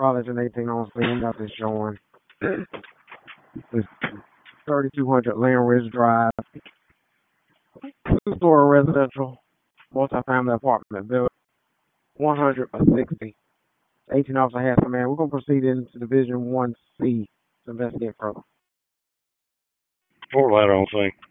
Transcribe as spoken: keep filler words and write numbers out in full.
College and eighteen on scene. Got this showing. It's thirty-two hundred Land Ridge Drive. Two-story residential, multi-family apartment built. one hundred for sixty. eighteen officer has command. We're going to proceed into Division one C to investigate further. Fort Ladder on scene.